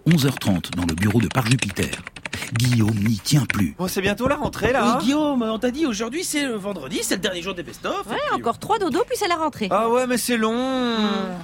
11h30 dans le bureau de Par Jupiter. Guillaume n'y tient plus. Bon, c'est bientôt la rentrée là. Oui, Guillaume, on t'a dit aujourd'hui c'est le vendredi, c'est le dernier jour des best-of. Ouais, encore 3 dodos puis c'est la rentrée. Ah ouais, mais c'est long.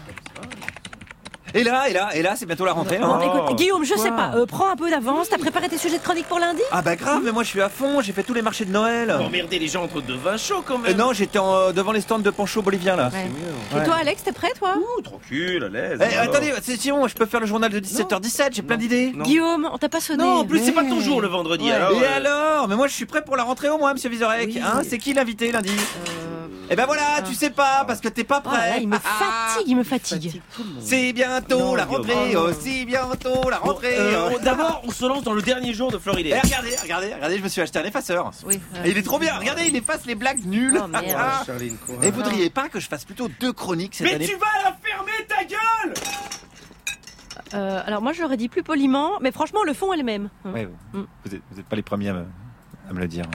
Et là, c'est bientôt la rentrée. Bon, Hein. écoute, Guillaume, je sais pas, prends un peu d'avance. T'as préparé tes sujets de chronique pour lundi ? Ah bah grave, mais moi je suis à fond, j'ai fait tous les marchés de Noël. Emmerder les gens entre deux vins chauds quand même. Non, j'étais devant les stands de Pancho bolivien là. Ouais. Ouais. Et toi, Alex, t'es prêt, toi ? Ouh, tranquille, à l'aise. Attendez, c'est bon, je peux faire le journal de 17h17, j'ai plein d'idées. Non. Guillaume, on t'a pas sonné. Non, en plus c'est pas ton jour le vendredi. Ouais. Alors, Et alors ? Mais moi je suis prêt pour la rentrée au moins, monsieur Vizorek. Oui. Hein, c'est qui l'invité lundi ? Eh ben voilà, tu sais pas, parce que t'es pas Oh là là, prêt. il me fatigue. C'est bientôt Non, la Guillaume. rentrée, c'est bientôt la rentrée. D'abord, on se lance dans le dernier jour de Floridé. Regardez, je me suis acheté un effaceur. Oui. Et il est trop bien, regardez, il efface les blagues nulles. Oh, merde. Ah. Charline, quoi. Et vous voudriez pas que je fasse plutôt 2 chroniques cette Mais année ? tu vas la fermer ta gueule. Alors moi, je l'aurais dit plus poliment, mais franchement, le fond est le même. Ouais, Mm. vous êtes pas les premiers à me le dire.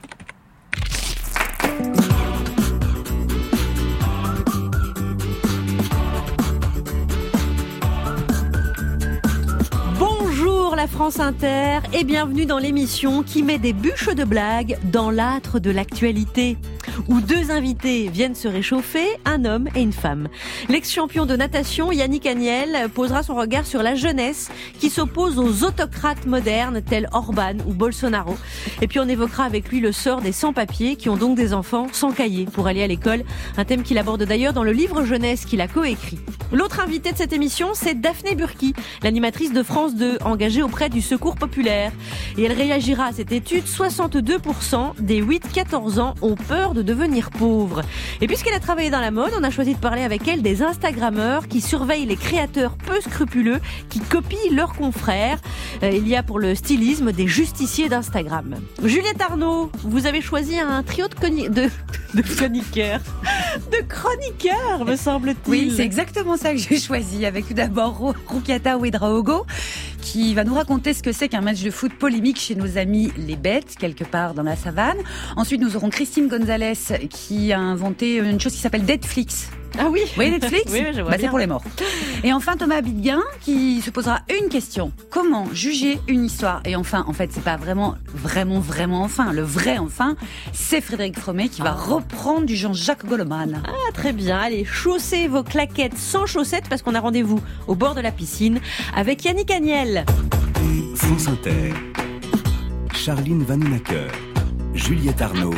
Bonjour la France Inter et bienvenue dans l'émission qui met des bûches de blagues dans l'âtre de l'actualité. Où 2 invités viennent se réchauffer, un homme et une femme. L'ex-champion de natation Yannick Agnel posera son regard sur la jeunesse qui s'oppose aux autocrates modernes tels Orban ou Bolsonaro. Et puis on évoquera avec lui le sort des sans-papiers qui ont donc des enfants sans cahier pour aller à l'école. Un thème qu'il aborde d'ailleurs dans le livre jeunesse qu'il a coécrit. L'autre invité de cette émission, c'est Daphné Burki, l'animatrice de France 2, engagée auprès du Secours populaire. Et elle réagira à cette étude, 62% des 8-14 ans ont peur de devenir pauvres. Et puisqu'elle a travaillé dans la mode, on a choisi de parler avec elle des Instagrammeurs qui surveillent les créateurs peu scrupuleux qui copient leurs confrères. Il y a pour le stylisme des justiciers d'Instagram. Juliette Arnaud, vous avez choisi un trio de chroniqueurs. De chroniqueurs, me semble-t-il. Oui, c'est exactement ça que j'ai choisi, avec tout d'abord Rukiata Ouedraogo, qui va nous raconter ce que c'est qu'un match de foot polémique chez nos amis les bêtes, quelque part dans la savane. Ensuite, nous aurons Christine Gonzalez, qui a inventé une chose qui s'appelle Deadflix. Ah oui. Vous voyez Netflix ? Oui, je vois C'est bien. pour les morts. Et enfin, Thomas Bidguin, qui se posera une question. Comment juger une histoire ? Et enfin, en fait, c'est pas vraiment enfin. Le vrai enfin, c'est Frédéric Fromet qui va reprendre du Jean-Jacques Goldman. Ah, très bien. Allez, chaussez vos claquettes sans chaussettes parce qu'on a rendez-vous au bord de la piscine avec Yannick Agnel. France Inter. Charline Vanhoenacker. Juliette Arnaud.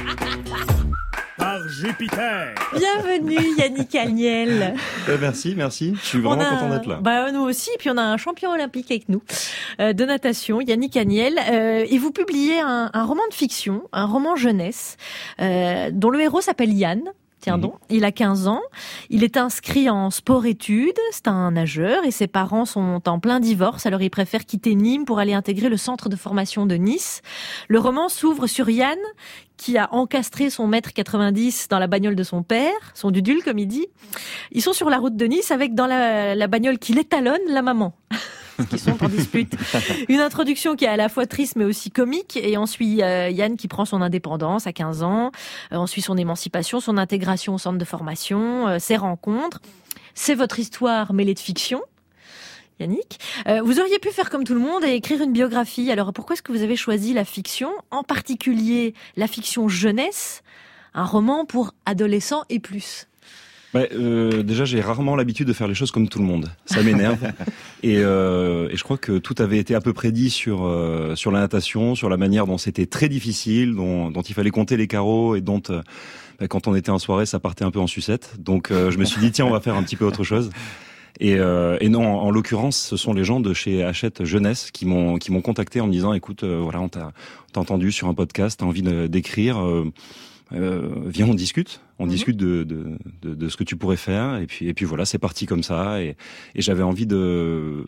Par Jupiter. Bienvenue Yannick Agnel. Merci. Je suis vraiment content d'être là. Bah, nous aussi. Puis on a un champion olympique avec nous de natation, Yannick Agnel. Et vous publiez un roman de fiction, un roman jeunesse, dont le héros s'appelle Yann. Tiens donc, il a 15 ans, il est inscrit en sport-études, c'est un nageur et ses parents sont en plein divorce, alors il préfère quitter Nîmes pour aller intégrer le centre de formation de Nice. Le roman s'ouvre sur Yann, qui a encastré son mètre 90 dans la bagnole de son père, son dudule comme il dit. Ils sont sur la route de Nice avec dans la bagnole qui l'étalonne, la maman. Qui sont en dispute. Une introduction qui est à la fois triste mais aussi comique. Et on suit Yann qui prend son indépendance à 15 ans. On suit son émancipation, son intégration au centre de formation, ses rencontres. C'est votre histoire mêlée de fiction, Yannick. Vous auriez pu faire comme tout le monde et écrire une biographie. Alors pourquoi est-ce que vous avez choisi la fiction, en particulier la fiction jeunesse, un roman pour adolescents et plus ? Déjà, j'ai rarement l'habitude de faire les choses comme tout le monde. Ça m'énerve. Et je crois que tout avait été à peu près dit sur la natation, sur la manière dont c'était très difficile, dont il fallait compter les carreaux et dont quand on était en soirée, ça partait un peu en sucette. Donc je me suis dit tiens, on va faire un petit peu autre chose. Et non, en l'occurrence, ce sont les gens de chez Hachette Jeunesse qui m'ont contacté en me disant écoute, voilà, on t'a entendu sur un podcast, t'as envie d'écrire. Viens, on discute de ce que tu pourrais faire, et puis voilà, c'est parti comme ça, et j'avais envie de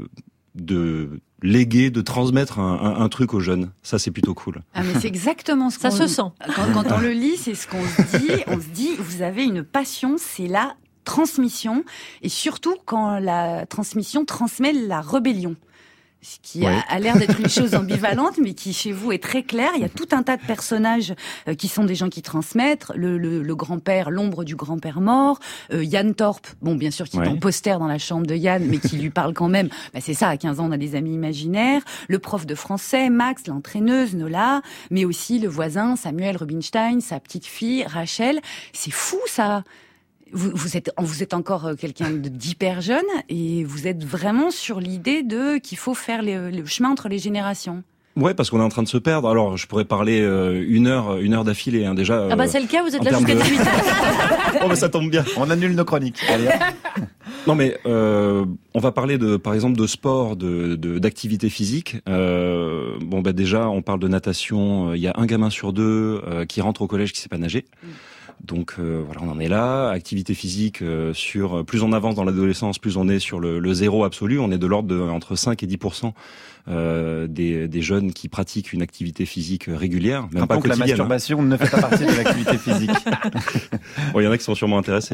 léguer, de transmettre un truc aux jeunes. Ça, c'est plutôt cool. Ah, mais c'est exactement ce qu'on... Ça se sent. Quand on le lit, c'est ce qu'on se dit. On se dit, vous avez une passion, c'est la transmission, et surtout quand la transmission transmet la rébellion. ce qui a l'air d'être une chose ambivalente, mais qui chez vous est très clair. Il y a tout un tas de personnages qui sont des gens qui transmettent. Le grand-père, l'ombre du grand-père mort. Yann Torp, bon, bien sûr, qui est en poster dans la chambre de Yann, mais qui lui parle quand même. C'est ça, à 15 ans, on a des amis imaginaires. Le prof de français, Max, l'entraîneuse, Nola, mais aussi le voisin, Samuel Rubinstein, sa petite fille, Rachel. C'est fou, ça. Vous êtes encore quelqu'un d'hyper jeune et vous êtes vraiment sur l'idée qu'il faut faire le chemin entre les générations. Ouais, parce qu'on est en train de se perdre. Alors, je pourrais parler une heure d'affilée, hein, déjà. C'est le cas, vous êtes là jusqu'à 18h. Oh, ça tombe bien. On annule nos chroniques. Allez. Non, mais on va parler par exemple de sport, d'activité physique. Déjà, on parle de natation. Il y a un gamin sur deux qui rentre au collège qui sait pas nager. Donc on en est là. Activité physique plus on avance dans l'adolescence, plus on est sur le zéro absolu. On est de l'ordre de entre 5 et 10% des jeunes qui pratiquent une activité phisique régulière, même pas quotidienne. La masturbation ne fait pas partie de l'activité physique. Il y en a qui sont sûrement intéressés.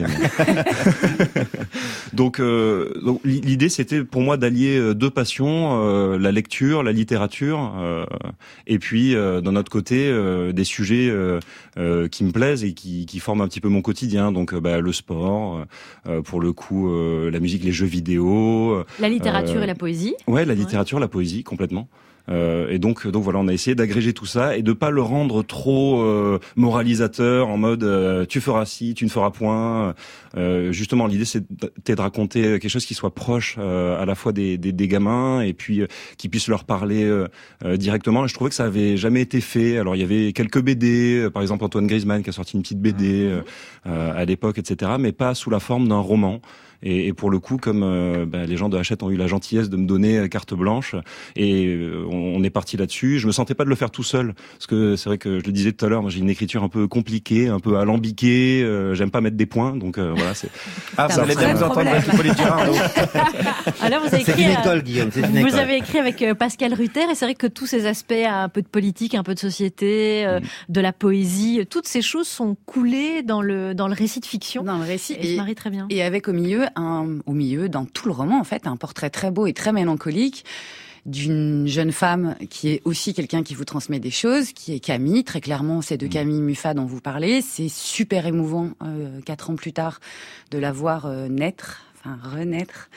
Donc l'idée c'était pour moi d'allier deux passions, la lecture, la littérature, et puis d'un autre côté des sujets qui me plaisent et qui forment un petit peu mon quotidien. Donc le sport, pour le coup la musique, les jeux vidéo, la littérature et la poésie. Ouais, la littérature, la poésie complètement. Et donc voilà, on a essayé d'agréger tout ça et de pas le rendre trop moralisateur en mode tu feras ci, tu ne feras point. Justement, l'idée c'était de raconter quelque chose qui soit proche à la fois des gamins et puis qui puisse leur parler directement. Et je trouvais que ça avait jamais été fait. Alors il y avait quelques BD, par exemple Antoine Griezmann qui a sorti une petite BD à l'époque, etc. Mais pas sous la forme d'un roman. Et pour le coup, comme les gens de Hachette ont eu la gentillesse de me donner carte blanche, et on est parti là-dessus. Je me sentais pas de le faire tout seul, parce que c'est vrai que je le disais tout à l'heure, moi j'ai une écriture un peu compliquée, un peu alambiquée. J'aime pas mettre des points, donc voilà. C'est. Ça allait bien vous entendre avec Hippolyte Girard. Alors vous avez écrit. C'est une école, Guillaume. C'est une école. Vous avez écrit avec Pascal Rutter, et c'est vrai que tous ces aspects, un peu de politique, un peu de société, de la poésie, toutes ces choses sont coulées dans le récit de fiction. Dans le récit, et se marient très bien. Et avec au milieu, dans tout le roman, en fait, un portrait très beau et très mélancolique d'une jeune femme qui est aussi quelqu'un qui vous transmet des choses, qui est Camille. Très clairement, c'est de Camille Muffat dont vous parlez. C'est super émouvant, 4 ans plus tard, de la voir renaître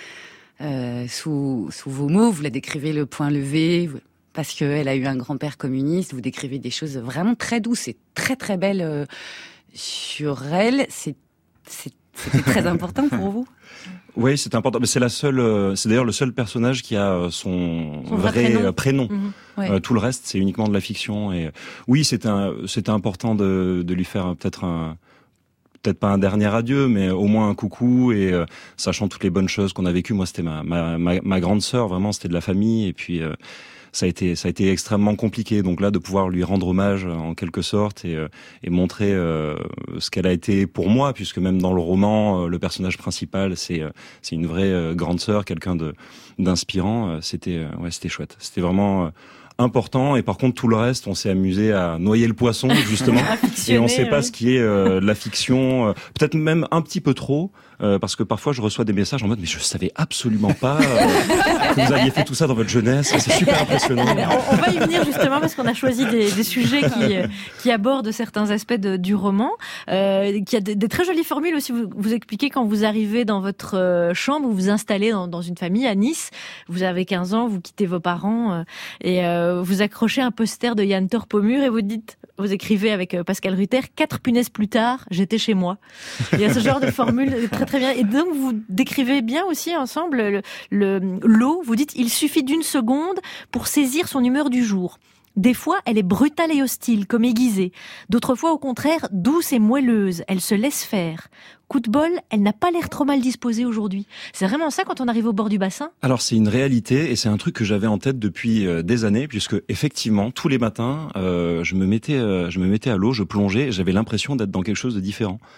sous vos mots. Vous la décrivez le poing levé, parce qu'elle a eu un grand-père communiste. Vous décrivez des choses vraiment très douces et très très belles sur elle. C'était très important pour vous? Oui, c'est important. Mais c'est d'ailleurs le seul personnage qui a son vrai prénom. Ouais. Tout le reste, c'est uniquement de la fiction. Et oui, c'était important de lui faire peut-être pas un dernier adieu, mais au moins un coucou, et sachant toutes les bonnes choses qu'on a vécues. Moi, c'était ma grande sœur, vraiment, c'était de la famille, et puis ça a été extrêmement compliqué. Donc là, de pouvoir lui rendre hommage en quelque sorte et montrer ce qu'elle a été pour moi, puisque même dans le roman, le personnage principal, c'est une vraie grande sœur, quelqu'un d'inspirant. C'était chouette. C'était vraiment important. Et par contre, tout le reste, on s'est amusé à noyer le poisson, justement. Et on sait pas ce qui est de la fiction, peut-être même un petit peu trop, parce que parfois je reçois des messages en mode mais je savais absolument pas que vous aviez fait tout ça dans votre jeunesse. C'est super impressionnant. On va y venir justement parce qu'on a choisi des sujets qui abordent certains aspects du roman, qui a des très jolies formules aussi. Vous expliquez quand vous arrivez dans votre chambre, vous vous installez dans une famille à Nice, vous avez 15 ans, vous quittez vos parents et vous accrochez un poster de Yann Torp au mur et vous écrivez avec Pascal Rutter, 4 punaises plus tard, j'étais chez moi. Il y a ce genre de formule très très bien. Et donc vous décrivez bien aussi ensemble l'eau. Vous dites, il suffit d'une seconde pour saisir son humeur du jour. Des fois, elle est brutale et hostile, comme aiguisée. D'autres fois, au contraire, douce et moelleuse. Elle se laisse faire. Coup de bol, elle n'a pas l'air trop mal disposée aujourd'hui. C'est vraiment ça quand on arrive au bord du bassin? Alors, c'est une réalité et c'est un truc que j'avais en tête depuis des années, puisque effectivement, tous les matins, je me mettais à l'eau, je plongeais et j'avais l'impression d'être dans quelque chose de différent.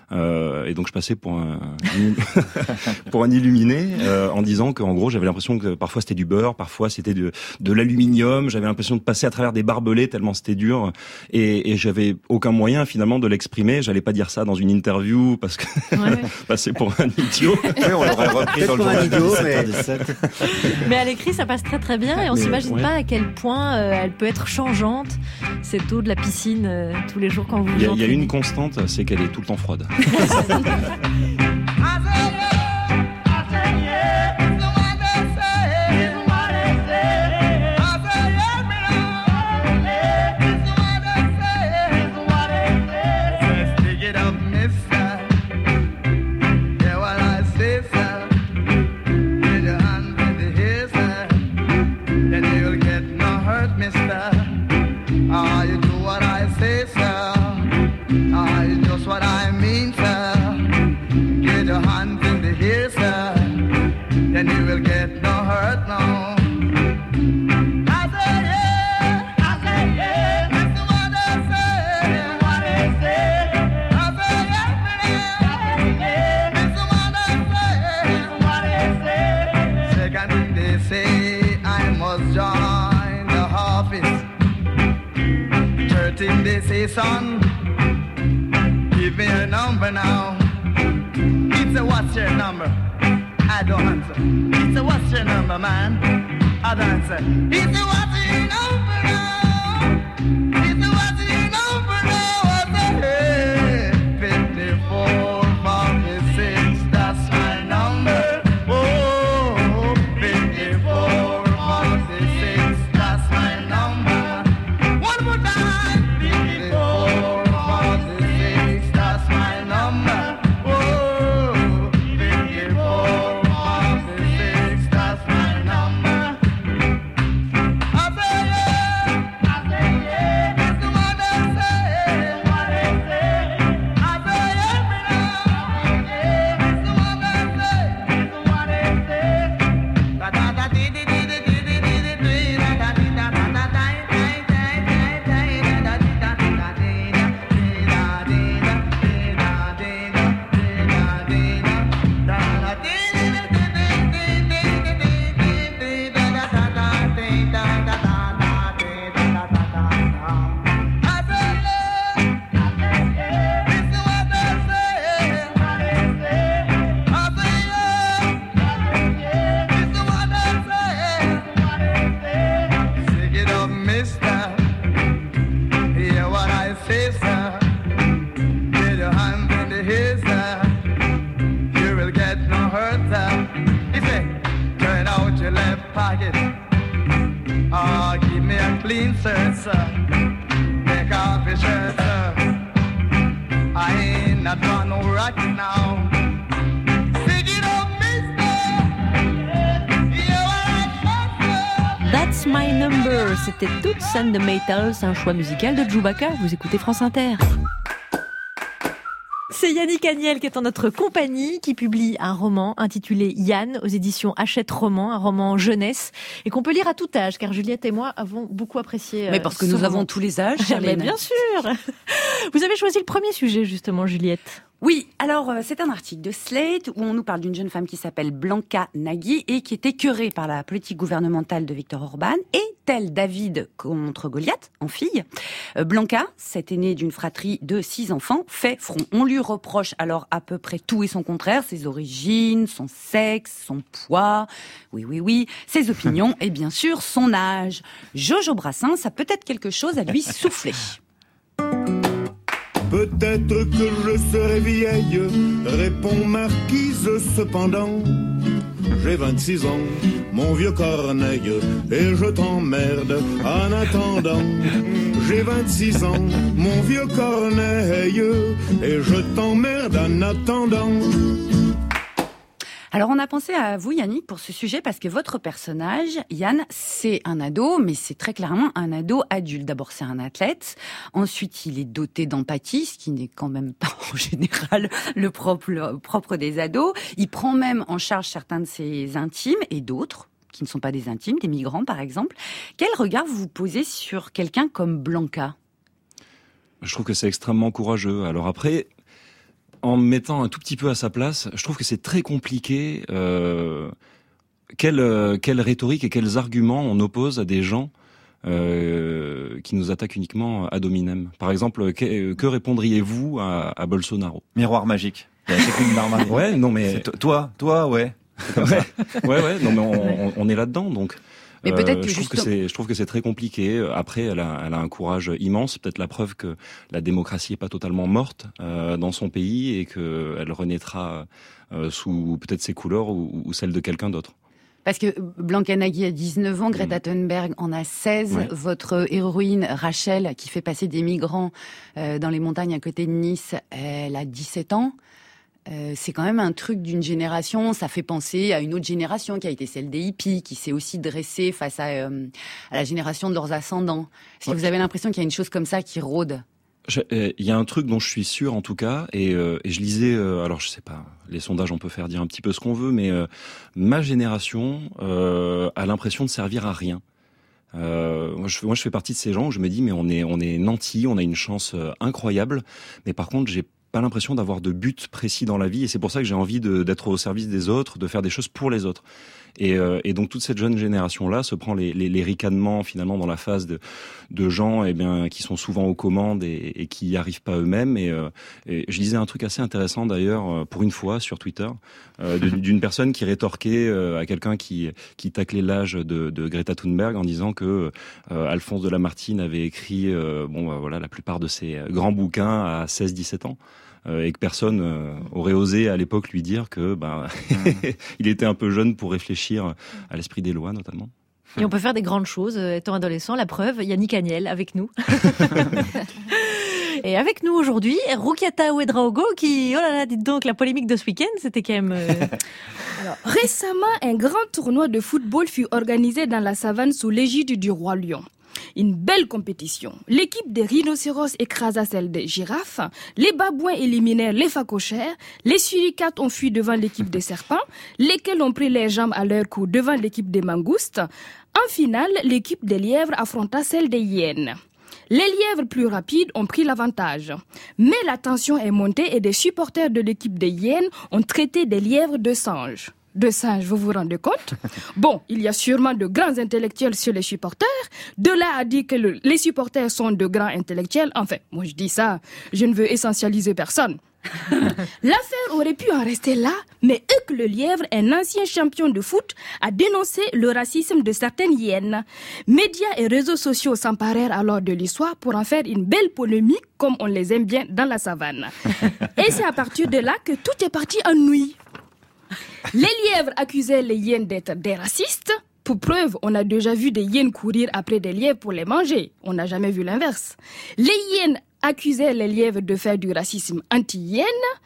Et donc je passais pour un pour un illuminé, en disant qu'en gros j'avais l'impression que parfois c'était du beurre, parfois c'était de l'aluminium. J'avais l'impression de passer à travers des barbelés tellement c'était dur, et j'avais aucun moyen finalement de l'exprimer. J'allais pas dire ça dans une interview parce que passer pour un idiot. Oui, on l'aurait repris dans le journal idiot, mais à l'écrit ça passe très très bien, et on s'imagine pas à quel point elle peut être changeante, cette eau de la piscine, tous les jours quand vous Il y a une constante, c'est qu'elle est tout le temps froide. And you will get no hurt, no. I say yeah, that's what I say, what I say. I say yeah, that's what I say. Second thing they say, I must join the office. Third thing they say, son, give me your number now. It's a what's your number? I don't answer. He said, what's your number, man? I don't answer. He said, what's your number now? He said, what's your number now? I said, hey, 5446, that's my number. Oh, 5446, that's my number. One more time. 5446, that's my number. That's My Number, c'était Toots and the Maytals, un choix musical de Chewbacca. Vous écoutez France Inter. C'est Yannick Agnel qui est en notre compagnie, qui publie un roman intitulé Yann aux éditions Hachette Roman, un roman jeunesse, et qu'on peut lire à tout âge, car Juliette et moi avons beaucoup apprécié. Mais parce que nous avons tous les âges, Charlène. Bien sûr. Vous avez choisi le premier sujet, justement, Juliette. Oui, alors c'est un article de Slate où on nous parle d'une jeune femme qui s'appelle Blanca Nagy et qui est écœurée par la politique gouvernementale de Viktor Orban, et tel David contre Goliath, en fille. Blanca, cette aînée d'une fratrie de 6 enfants, fait front. On lui reproche alors à peu près tout et son contraire, ses origines, son sexe, son poids, oui, ses opinions et bien sûr son âge. Jojo Brassens a peut-être quelque chose à lui souffler. Peut-être que je serai vieille, répond Marquise cependant. J'ai 26 ans, mon vieux Corneille, et je t'emmerde en attendant. J'ai 26 ans, mon vieux Corneille, et je t'emmerde en attendant. Alors on a pensé à vous, Yannick, pour ce sujet parce que votre personnage, Yann, c'est un ado, mais c'est très clairement un ado adulte. D'abord, c'est un athlète. Ensuite, il est doté d'empathie, ce qui n'est quand même pas en général le propre des ados. Il prend même en charge certains de ses intimes et d'autres qui ne sont pas des intimes, des migrants par exemple. Quel regard vous posez sur quelqu'un comme Blanca ? Je trouve que c'est extrêmement courageux. Alors après, en me mettant un tout petit peu à sa place, je trouve que c'est très compliqué. Quelle rhétorique et quels arguments on oppose à des gens qui nous attaquent uniquement ad hominem. Par exemple, que répondriez-vous à Bolsonaro? Miroir magique. C'est une larme. Ouais, non mais toi, ouais. ouais, non mais on est là-dedans donc. Mais peut-être que je trouve que c'est très compliqué. Après, elle a un courage immense. Peut-être la preuve que la démocratie est pas totalement morte dans son pays et que elle renaîtra sous peut-être ses couleurs ou celles de quelqu'un d'autre. Parce que Blanca Nagui a 19 ans, Greta Thunberg en a 16. Ouais. Votre héroïne, Rachel, qui fait passer des migrants dans les montagnes à côté de Nice, elle a 17 ans. C'est quand même un truc d'une génération. Ça fait penser à une autre génération qui a été celle des hippies, qui s'est aussi dressée face à la génération de leurs ascendants. Est-ce que vous avez l'impression qu'il y a une chose comme ça qui rôde ? Il y a un truc dont je suis sûr en tout cas, et je lisais, alors je sais pas, les sondages on peut faire dire un petit peu ce qu'on veut, mais ma génération a l'impression de servir à rien. Moi je fais partie de ces gens où je me dis mais on est nantis, on a une chance incroyable, mais par contre j'ai pas l'impression d'avoir de but précis dans la vie, et c'est pour ça que j'ai envie d'être au service des autres, de faire des choses pour les autres. Et donc toute cette jeune génération-là se prend les ricanements finalement dans la face de gens qui sont souvent aux commandes et qui n'y arrivent pas eux-mêmes. Et je lisais un truc assez intéressant d'ailleurs pour une fois sur Twitter d'une personne qui rétorquait à quelqu'un qui taclait l'âge de Greta Thunberg en disant que Alphonse de Lamartine avait écrit la plupart de ses grands bouquins à 16-17 ans. Et que personne aurait osé à l'époque lui dire que il était un peu jeune pour réfléchir à l'esprit des lois notamment. Et on peut faire des grandes choses étant adolescent. La preuve, Yannick Agnel avec nous. Et avec nous aujourd'hui, Roukiata Ouedraogo qui, oh là là, dites donc, la polémique de ce week-end, c'était quand même... Alors, récemment, un grand tournoi de football fut organisé dans la savane sous l'égide du roi lion. Une belle compétition. L'équipe des rhinocéros écrasa celle des girafes, les babouins éliminèrent les phacochères, les suricates ont fui devant l'équipe des serpents, lesquels ont pris les jambes à leur cou devant l'équipe des mangoustes. En finale, l'équipe des lièvres affronta celle des hyènes. Les lièvres plus rapides ont pris l'avantage. Mais la tension est montée et des supporters de l'équipe des hyènes ont traité des lièvres de singes. De singes, vous vous rendez compte? Bon, il y a sûrement de grands intellectuels sur les supporters. De là à dire que les supporters sont de grands intellectuels, enfin, moi je dis ça, je ne veux essentialiser personne. L'affaire aurait pu en rester là, mais Hugues le Lièvre, un ancien champion de foot, a dénoncé le racisme de certaines hyènes. Médias et réseaux sociaux s'emparèrent alors de l'histoire pour en faire une belle polémique comme on les aime bien dans la savane. Et c'est à partir de là que tout est parti en nouilles. Les lièvres accusaient les hyènes d'être des racistes. Pour preuve, on a déjà vu des hyènes courir après des lièvres pour les manger. On n'a jamais vu l'inverse. Les hyènes accusaient les lièvres de faire du racisme anti-hyène.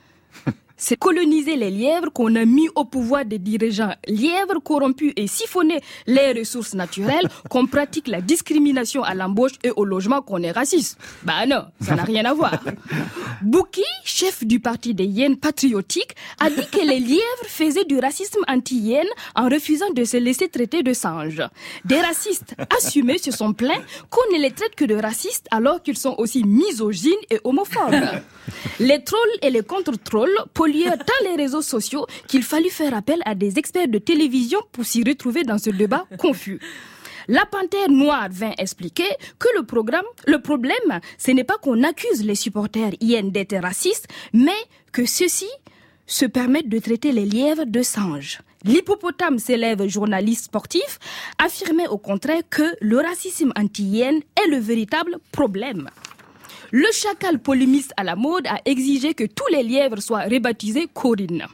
C'est coloniser les lièvres qu'on a mis au pouvoir des dirigeants lièvres corrompus et siphonner les ressources naturelles, qu'on pratique la discrimination à l'embauche et au logement, qu'on est raciste. Bah non, ça n'a rien à voir. Bouki, chef du parti des hyènes patriotiques, a dit que les lièvres faisaient du racisme anti-hyène en refusant de se laisser traiter de singes. Des racistes assumés se sont plaints qu'on ne les traite que de racistes alors qu'ils sont aussi misogynes et homophobes. Les trolls et les contre-trolls polluèrent tant les réseaux sociaux qu'il fallut faire appel à des experts de télévision pour s'y retrouver dans ce débat confus. La Panthère Noire vint expliquer que le problème, ce n'est pas qu'on accuse les supporters hyènes d'être racistes, mais que ceux-ci se permettent de traiter les lièvres de singes. L'hippopotame, célèbre journaliste sportif, affirmait au contraire que le racisme anti-hyène est le véritable problème. Le chacal polémiste à la mode a exigé que tous les lièvres soient rebaptisés Corinne.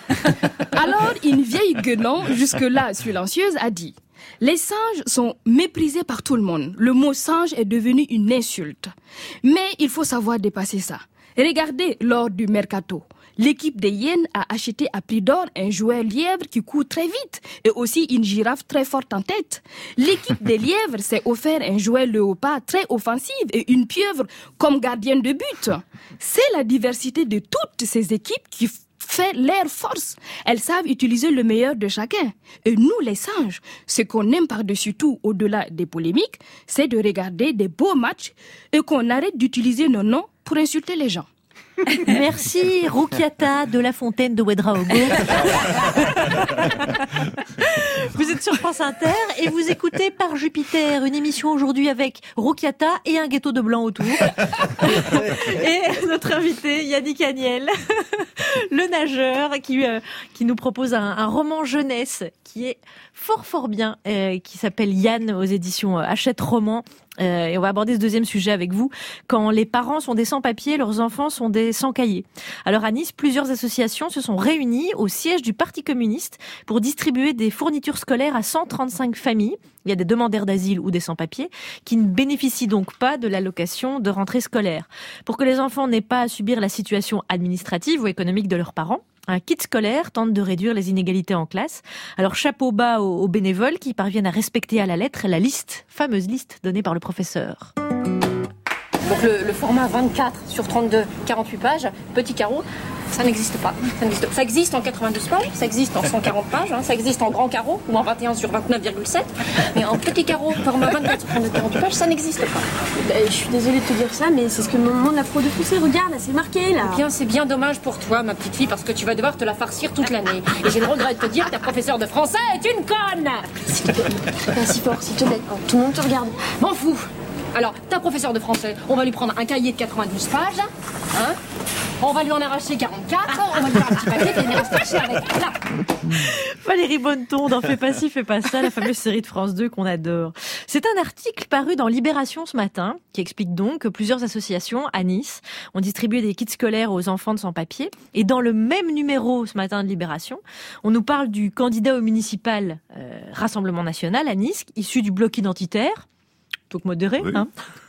Alors, une vieille guenon, jusque-là silencieuse, a dit « Les singes sont méprisés par tout le monde. Le mot singe est devenu une insulte. Mais il faut savoir dépasser ça. Regardez lors du mercato. L'équipe des hyènes a acheté à prix d'or un jouet lièvre qui court très vite et aussi une girafe très forte en tête. L'équipe des lièvres s'est offert un jouet léopard très offensif et une pieuvre comme gardienne de but. C'est la diversité de toutes ces équipes qui fait leur force. Elles savent utiliser le meilleur de chacun. Et nous, les singes, ce qu'on aime par-dessus tout, au-delà des polémiques, c'est de regarder des beaux matchs et qu'on arrête d'utiliser nos noms pour insulter les gens. Merci Roukiata de la Fontaine de Ouedraogo. Vous êtes sur France Inter et vous écoutez Par Jupiter, une émission aujourd'hui avec Roukiata et un ghetto de blanc autour. Et notre invité Yannick Agnel, le nageur qui nous propose un roman jeunesse qui est fort bien, qui s'appelle Yann aux éditions Hachette Roman. Et on va aborder ce deuxième sujet avec vous. Quand les parents sont des sans-papiers, leurs enfants sont des sans-cahiers. Alors à Nice, plusieurs associations se sont réunies au siège du Parti communiste pour distribuer des fournitures scolaires à 135 familles. Il y a des demandeurs d'asile ou des sans-papiers qui ne bénéficient donc pas de l'allocation de rentrée scolaire. Pour que les enfants n'aient pas à subir la situation administrative ou économique de leurs parents, un kit scolaire tente de réduire les inégalités en classe. Alors chapeau bas aux bénévoles qui parviennent à respecter à la lettre la fameuse liste donnée par le professeur. Donc le format 24 sur 32, 48 pages, petit carreau, ça n'existe pas. Ça existe en 92 pages, ça existe en 140 pages, ça existe en grand carreau ou en 21 sur 29,7, mais en petit carreau, format 24 sur 32, 48 pages, ça n'existe pas. Je suis désolée de te dire ça, mais c'est ce que me demande la pro de français. Regarde, là, c'est marqué, là. Eh bien, c'est bien dommage pour toi, ma petite fille, parce que tu vas devoir te la farcir toute l'année. Et j'ai le regret de te dire que ta professeure de français est une conne. S'il te plaît, pas si fort, s'il te plaît. Tout le monde te regarde. M'en fous. Alors, ta professeure de français, on va lui prendre un cahier de 92 pages, on va lui en arracher 44, on va lui faire un petit paquet et il reste chercher avec là. Valérie Bonneton dans Fais pas ci, fais pas ça, la fameuse série de France 2 qu'on adore. C'est un article paru dans Libération ce matin qui explique donc que plusieurs associations à Nice ont distribué des kits scolaires aux enfants de sans-papiers. Et dans le même numéro ce matin de Libération, on nous parle du candidat au municipal Rassemblement National à Nice, issu du bloc identitaire. Donc modéré, oui.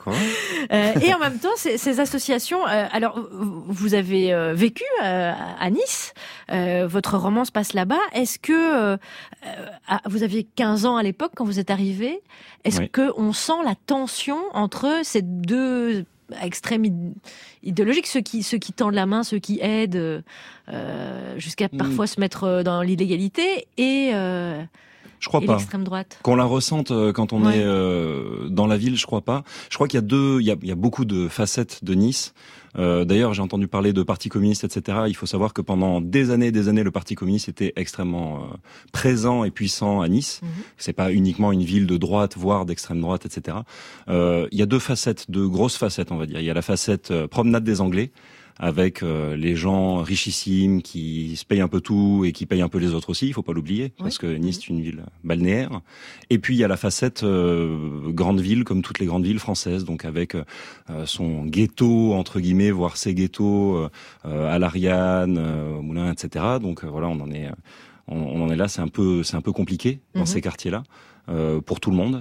Et en même temps, ces associations. Alors, vous avez vécu à Nice. Votre roman se passe là-bas. Est-ce que vous aviez 15 ans à l'époque quand vous êtes arrivé? Est-ce que on sent la tension entre ces deux extrêmes idéologiques, ceux qui tendent la main, ceux qui aident, jusqu'à parfois se mettre dans l'illégalité et je crois pas. L'extrême droite. Qu'on la ressente quand on est dans la ville, je crois pas. Je crois qu'il y a beaucoup de facettes de Nice. D'ailleurs, j'ai entendu parler de parti communiste, etc. Il faut savoir que pendant des années, le parti communiste était extrêmement présent et puissant à Nice. C'est pas uniquement une ville de droite, voire d'extrême droite, etc. Il y a deux grosses facettes, on va dire. Il y a la facette promenade des Anglais, avec les gens richissimes qui se payent un peu tout et qui payent un peu les autres aussi, il faut pas l'oublier, parce que Nice est une ville balnéaire. Et puis il y a la facette grande ville, comme toutes les grandes villes françaises, donc avec son ghetto entre guillemets, voire ses ghettos à l'Ariane, au Moulin, etc. Donc voilà, on en est là, c'est un peu compliqué dans ces quartiers-là pour tout le monde.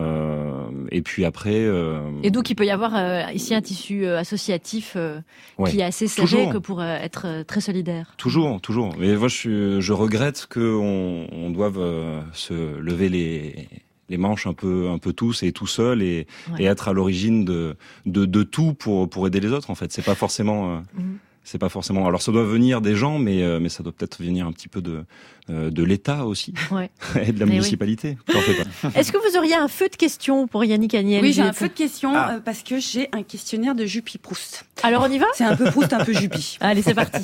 Et puis après. Et donc il peut y avoir ici un tissu associatif qui est assez serré que pour être très solidaire. Toujours. Mais moi je regrette qu'on doive se lever les manches un peu tous et tout seul et être à l'origine de tout pour aider les autres en fait. C'est pas forcément. C'est pas forcément. Alors ça doit venir des gens, mais ça doit peut-être venir un petit peu de l'État aussi et de la municipalité. Est-ce que vous auriez un feu de questions pour Yannick Agnel? Oui, j'ai un feu de questions parce que j'ai un questionnaire de Juppie-Proust. Alors on y va? C'est un peu Proust, un peu Juppie. Allez, c'est parti.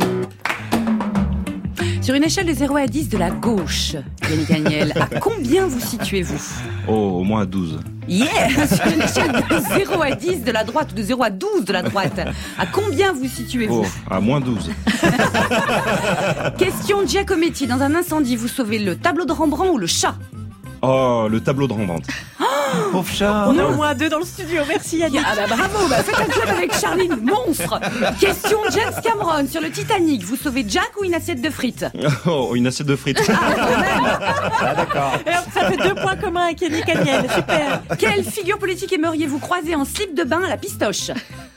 Sur une échelle de 0 à 10 de la gauche, Yannick Agnel, à combien vous situez-vous? Au moins à 12. Yeah! Sur une échelle de 0 à 10 de la droite ou de 0 à 12 de la droite, à combien vous situez-vous? À moins 12. Question Giacometti. Dans un incendie, vous sauvez le tableau de Rembrandt ou le chat? Oh, le tableau de Rembrandt. Pauvre chat. On est au moins 2 dans le studio. Merci Yannick. Bravo, faites un job avec Charline, monstre. Question James Cameron sur le Titanic. Vous sauvez Jack ou une assiette de frites? Oh, une assiette de frites. D'accord. Et ça fait 2 points communs avec Yannick Agnel. Super. Quelle figure politique aimeriez-vous croiser en slip de bain à la pistoche?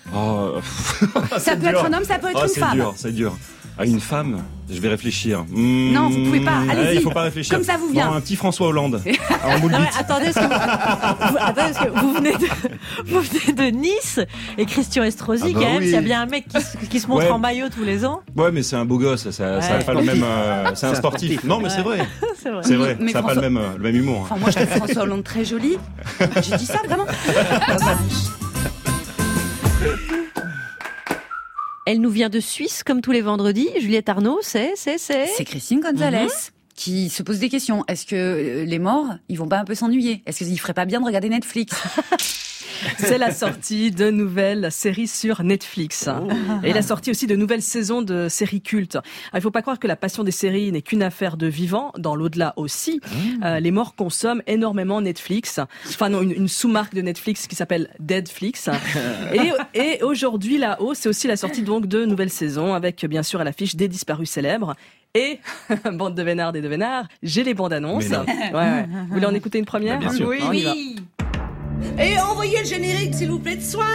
Ça peut être un homme, ça peut être une femme. C'est dur. À une femme, je vais réfléchir. Non, vous pouvez pas. Allez-y. Il faut pas réfléchir. Comme ça vous vient. Non, un petit François Hollande. Attendez, parce que vous venez de Nice et Christian Estrosi, quand même, s'il y a bien un mec qui se montre en maillot tous les ans. Ouais, mais c'est un beau gosse, ça a pas le même. C'est un sportif. Non, mais c'est vrai. C'est vrai. Mais ça a pas le même humour. Enfin, moi, je trouve François Hollande très joli. J'ai dit ça vraiment. Elle nous vient de Suisse, comme tous les vendredis. Juliette Arnaud, c'est Christine Gonzalez. Qui se pose des questions. Est-ce que les morts, ils vont pas un peu s'ennuyer? Est-ce qu'ils feraient pas bien de regarder Netflix? C'est la sortie de nouvelles séries sur Netflix. Et la sortie aussi de nouvelles saisons de séries cultes. Il ne faut pas croire que la passion des séries n'est qu'une affaire de vivants. Dans l'au-delà aussi, les morts consomment énormément Netflix. Enfin non, une sous-marque de Netflix qui s'appelle Deadflix. Et aujourd'hui, la hausse, c'est aussi la sortie donc de nouvelles saisons avec bien sûr à l'affiche des disparus célèbres. Et, bande de vénards et de vénards, j'ai les bandes annonces. Ouais. Vous voulez en écouter une première? Bien sûr. Oui. Et envoyez le générique, s'il vous plaît, de Swan.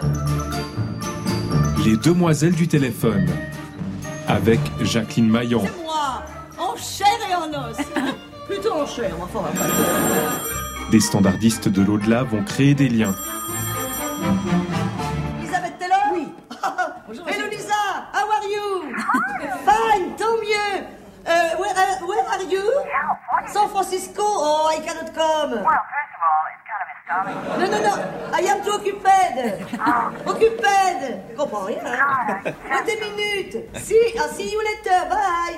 Les demoiselles du téléphone, avec Jacqueline Maillan. C'est moi, en chair et en os. Plutôt en chair, mais enfin, on va pas. Des standardistes de l'au-delà vont créer des liens. Elisabeth Taylor? Oui. Bonjour. Hello Lisa, how are you? Fine, tant mieux. Where are you? San Francisco? Oh, I cannot come. Well, first of all, it's kind of astounding. No. I am too occupied. Occupied. Je comprends rien. Hein? 2 minutes. See you later. Bye.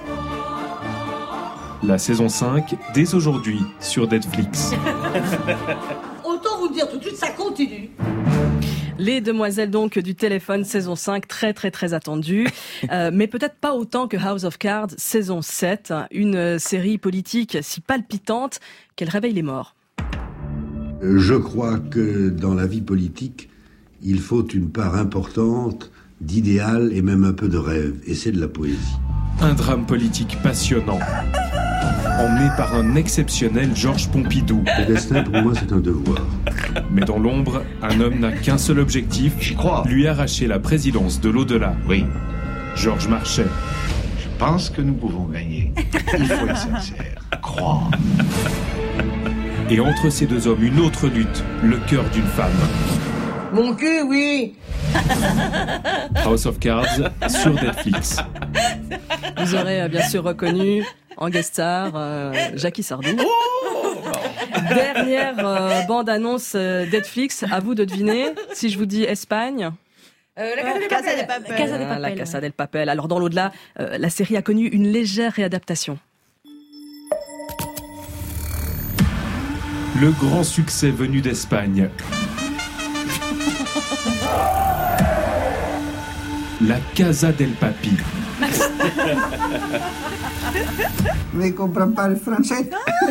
La saison 5, dès aujourd'hui, sur Netflix. Autant vous dire tout de suite, ça continue. Les demoiselles donc du téléphone, saison 5, très très très attendue, mais peut-être pas autant que House of Cards, saison 7, une série politique si palpitante qu'elle réveille les morts. Je crois que dans la vie politique, il faut une part importante d'idéal et même un peu de rêve, et c'est de la poésie. Un drame politique passionnant, emmené par un exceptionnel Georges Pompidou. Le destin, pour moi, c'est un devoir. Mais dans l'ombre, un homme n'a qu'un seul objectif, lui arracher la présidence de l'au-delà. Oui. Georges Marchais. Je pense que nous pouvons gagner. Il faut être sincère. Croire. Et entre ces deux hommes, une autre lutte, le cœur d'une femme. Mon cul, oui. House of Cards sur Netflix. Vous aurez bien sûr reconnu en guest star Jackie Sardou. Dernière bande-annonce Netflix, à vous de deviner. Si je vous dis Espagne... La Casa del Papel. La Casa del Papel. Alors dans l'au-delà, la série a connu une légère réadaptation. Le grand succès venu d'Espagne. La Casa del Papi. Ne comprends pas le français.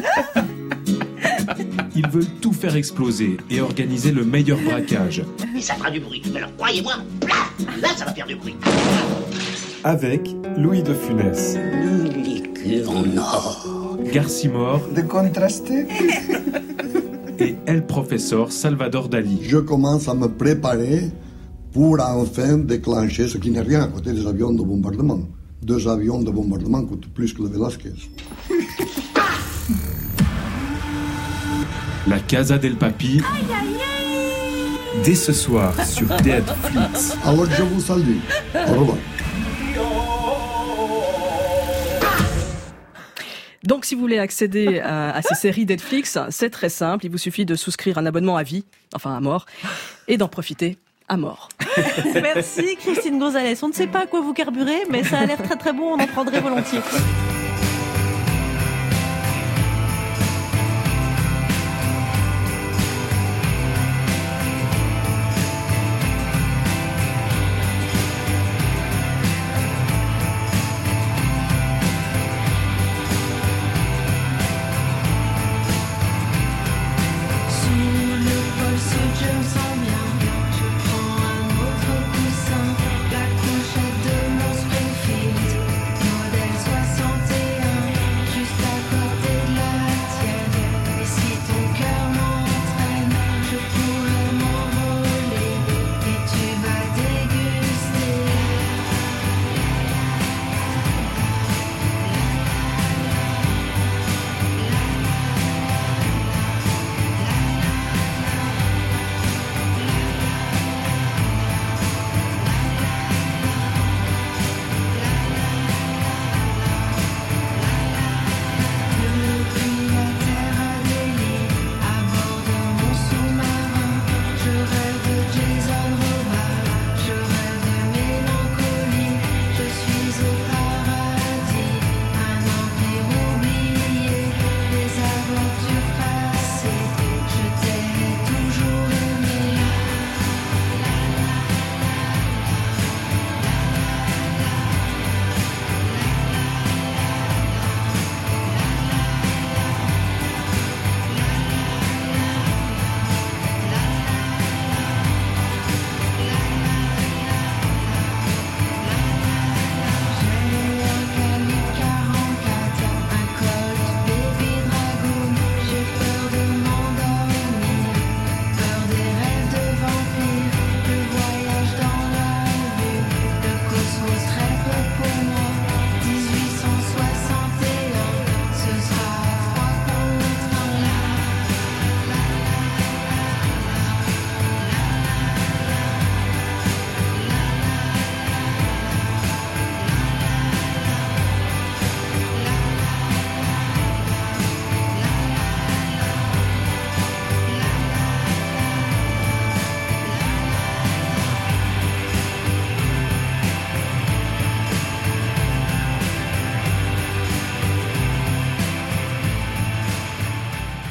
Ils veulent tout faire exploser et organiser le meilleur braquage. Et ça fera du bruit. Alors croyez-moi, là ça va faire du bruit. Avec Louis de Funès. L'écu en or. Garcimore. De contraster. Et El Professeur Salvador Dali. Je commence à me préparer pour enfin déclencher ce qui n'est rien à côté des avions de bombardement. 2 avions de bombardement coûtent plus que le Velasquez. La Casa del Papi. Dès ce soir sur Netflix. Alors je vous salue. Au revoir. Donc si vous voulez accéder à ces séries Netflix, c'est très simple. Il vous suffit de souscrire un abonnement à vie, enfin à mort, et d'en profiter à mort. Merci Christine Gonzalez. On ne sait pas à quoi vous carburez, mais ça a l'air très très bon, on en prendrait volontiers. La couchette de mon Springfield, modèle 60.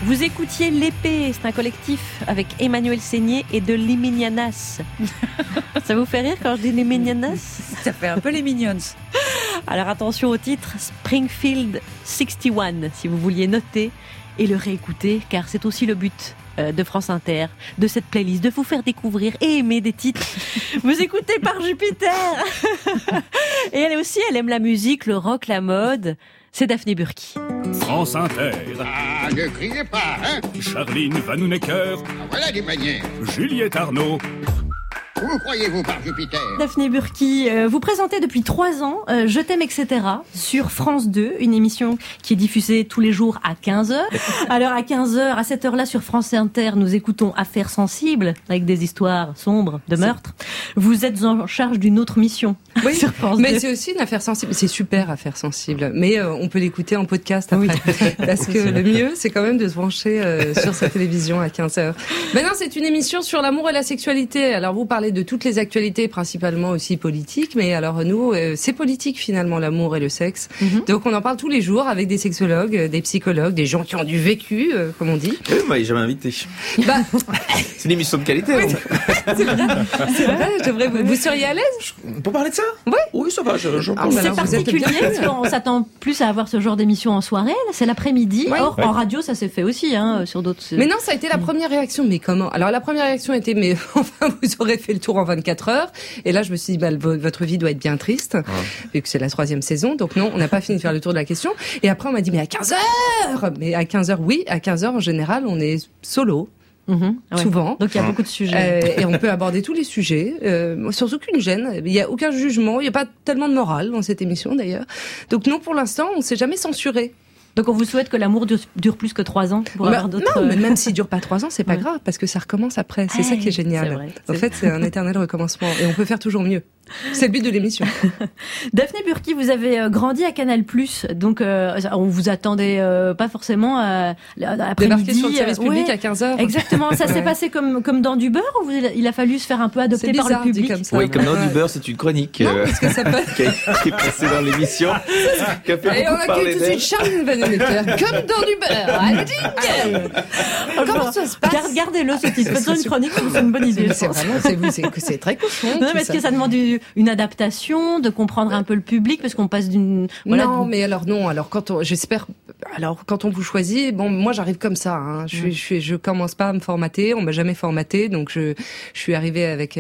Vous écoutiez L'Épée, c'est un collectif avec Emmanuel Seigné et de Liminianas. Ça vous fait rire quand je dis Liminianas? Ça fait un peu les Minions. Alors attention au titre, Springfield 61, si vous vouliez noter et le réécouter, car c'est aussi le but de France Inter, de cette playlist, de vous faire découvrir et aimer des titres. Vous écoutez Par Jupiter. Et elle aussi, elle aime la musique, le rock, la mode. C'est Daphné Burki. France Inter. Ah, ne criez pas, hein. Charline Vanhoenacker. Ah, voilà des manières. Juliette Arnaud. Où croyez-vous Par Jupiter? Daphné Burki, vous présentez depuis 3 ans Je t'aime, etc. sur France 2, une émission qui est diffusée tous les jours à 15h. Alors à 15h, à cette heure-là sur France Inter, nous écoutons Affaires sensibles, avec des histoires sombres de meurtre. Vous êtes en charge d'une autre mission sur France 2. Mais c'est aussi une affaire sensible. C'est super, Affaires sensibles. Mais on peut l'écouter en podcast après. Oui. Parce que le mieux, c'est quand même de se brancher sur sa télévision à 15h. Maintenant, c'est une émission sur l'amour et la sexualité. Alors vous parlez de toutes les actualités, principalement aussi politiques, mais alors nous, c'est politique finalement, l'amour et le sexe. Donc on en parle tous les jours avec des sexologues, des psychologues, des gens qui ont du vécu, comme on dit. Oui, moi, jamais invité. Bah, c'est une émission de qualité. Oui, c'est vrai. Vous seriez à l'aise pour parler de ça? Oui, ça va. C'est particulier parce qu'on s'attend plus à avoir ce genre d'émission en soirée. Là, c'est l'après-midi. Or, en radio, ça s'est fait aussi sur d'autres. Mais non, ça a été la première réaction. Mais comment? Alors la première réaction était, mais enfin, vous aurez fait le tour en 24 heures. Et là, je me suis dit, votre vie doit être bien triste, vu que c'est la 3e saison. Donc non, on n'a pas fini de faire le tour de la question. Et après, on m'a dit, mais à 15h! Mais à 15h, oui, à 15h, en général, on est solo. Souvent. Donc il y a beaucoup de sujets. Et on peut aborder tous les sujets, sans aucune gêne. Il n'y a aucun jugement, il n'y a pas tellement de morale dans cette émission d'ailleurs. Donc non, pour l'instant, on ne s'est jamais censuré. Donc on vous souhaite que l'amour dure plus que 3 ans pour avoir d'autres... Non, mais même s'il dure pas 3 ans, c'est pas grave, parce que ça recommence après. C'est ça qui est génial. C'est vrai, en fait, c'est un éternel recommencement. Et on peut faire toujours mieux. C'est le but de l'émission. Daphné Burki, vous avez grandi à Canal+, donc on vous attendait pas forcément après-midi. Débarquer sur le service public à 15h. Exactement, ça s'est passé comme dans du beurre, ou il a fallu se faire un peu adopter par le public? Comme ça. Oui, comme dans du beurre, c'est une chronique non, parce que ça peut... qui est passée dans l'émission. Qui a fait et on accueille tout de suite Charline Vanhoenacker, comme dans du beurre. Allez, comment ça se passe? Gardez-le ce titre, faites une chronique, c'est une bonne idée. C'est vraiment, c'est très cochon. Non, mais est-ce que ça demande une adaptation, de comprendre un peu le public, parce qu'on passe d'une... mais alors non, alors quand on vous choisit, bon, moi j'arrive comme ça, hein. Je commence pas à me formater, on m'a jamais formaté, donc je suis arrivée avec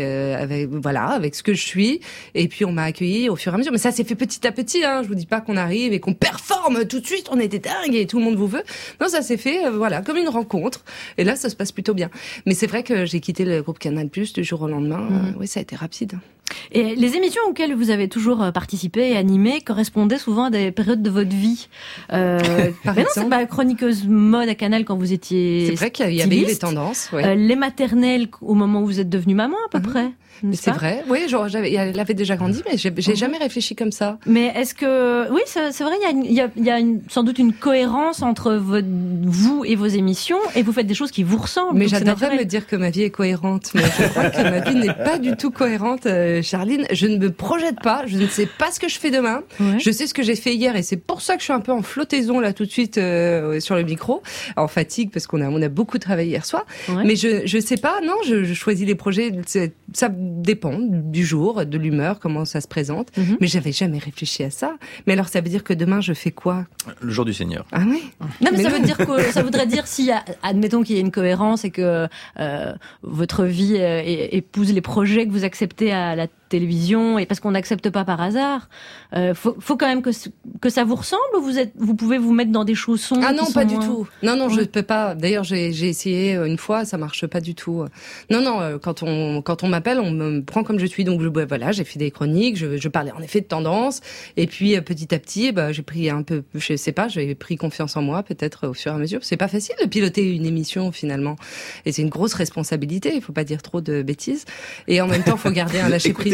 ce que je suis, et puis on m'a accueilli au fur et à mesure, mais ça s'est fait petit à petit, hein. Je vous dis pas qu'on arrive et qu'on performe tout de suite, on était dingue et tout le monde vous veut. Non, ça s'est fait, comme une rencontre, et là ça se passe plutôt bien. Mais c'est vrai que j'ai quitté le groupe Canal+ du jour au lendemain, oui, ça a été rapide. Et les émissions auxquelles vous avez toujours participé et animé correspondaient souvent à des périodes de votre vie. Mais non, c'est pas chroniqueuse mode à Canal quand vous étiez C'est vrai qu'il y avait eu des tendances. Ouais. Les maternelles au moment où vous êtes devenue maman à peu près. C'est vrai. Oui, elle avait déjà grandi, mais j'ai jamais réfléchi comme ça. Mais est-ce que, oui, c'est vrai, il y a sans doute une cohérence entre vous et vos émissions, et vous faites des choses qui vous ressemblent. Mais j'adorerais me dire que ma vie est cohérente, mais je crois que ma vie n'est pas du tout cohérente, Charline. Je ne me projette pas, je ne sais pas ce que je fais demain. Ouais. Je sais ce que j'ai fait hier, et c'est pour ça que je suis un peu en flottaison là tout de suite sur le micro, en fatigue parce qu'on a beaucoup travaillé hier soir. Ouais. Mais je sais pas, non, je choisis les projets. Ça dépend du jour, de l'humeur, comment ça se présente. Mais j'avais jamais réfléchi à ça. Mais alors, ça veut dire que demain, je fais quoi? Le jour du Seigneur. Ah oui? Non, mais ça voudrait dire si, admettons qu'il y ait une cohérence et que votre vie épouse les projets que vous acceptez à la télévision, et parce qu'on n'accepte pas par hasard. Faut quand même que ça vous ressemble, ou vous pouvez vous mettre dans des chaussons? Ah non, pas du tout. Non, je peux pas. D'ailleurs, j'ai essayé une fois, ça marche pas du tout. Non, quand on m'appelle, on me prend comme je suis. Donc voilà, j'ai fait des chroniques, je parlais en effet de tendance, et puis petit à petit, j'ai pris un peu, je sais pas, j'ai pris confiance en moi, peut-être au fur et à mesure. C'est pas facile de piloter une émission finalement, et c'est une grosse responsabilité. Il faut pas dire trop de bêtises, et en même temps, faut garder un lâcher prise.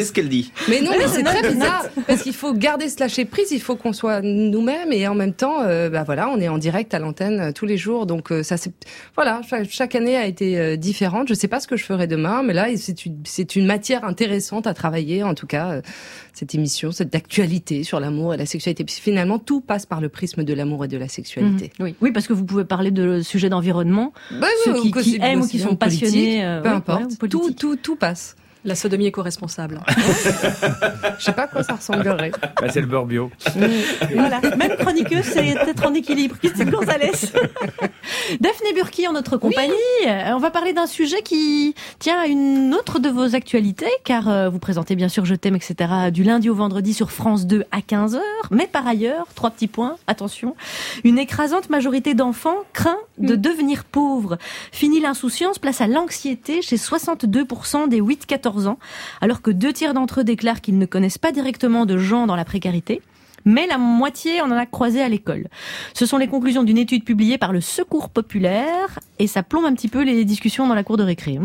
ce qu'elle dit. Mais non, mais c'est très bizarre parce qu'il faut garder ce lâcher prise. Il faut qu'on soit nous-mêmes et en même temps, voilà, on est en direct à l'antenne tous les jours. Donc ça, c'est voilà, chaque année a été différente. Je sais pas ce que je ferai demain, mais là, c'est une matière intéressante à travailler. En tout cas, cette émission, cette actualité sur l'amour et la sexualité. Puis finalement, tout passe par le prisme de l'amour et de la sexualité. Oui, parce que vous pouvez parler de sujets d'environnement, ceux qui aiment ou qui sont passionnés, peu importe. Tout passe. La sodomie éco-responsable. Je sais pas à quoi ça ressemblerait. Bah, c'est le beurre bio. Voilà, même chroniqueuse, c'est peut-être en équilibre. Christine Gonzalez. Daphné Burki en notre compagnie. On va parler d'un sujet qui tient à une autre de vos actualités, car vous présentez bien sûr Je t'aime, etc. du lundi au vendredi sur France 2 à 15h. Mais par ailleurs, 3 petits points, attention, une écrasante majorité d'enfants craint de devenir pauvres. Fini l'insouciance, place à l'anxiété chez 62% des 8-14 ans, alors que 2 tiers d'entre eux déclarent qu'ils ne connaissent pas directement de gens dans la précarité, mais la moitié en a croisé à l'école. Ce sont les conclusions d'une étude publiée par le Secours populaire, et ça plombe un petit peu les discussions dans la cour de récré.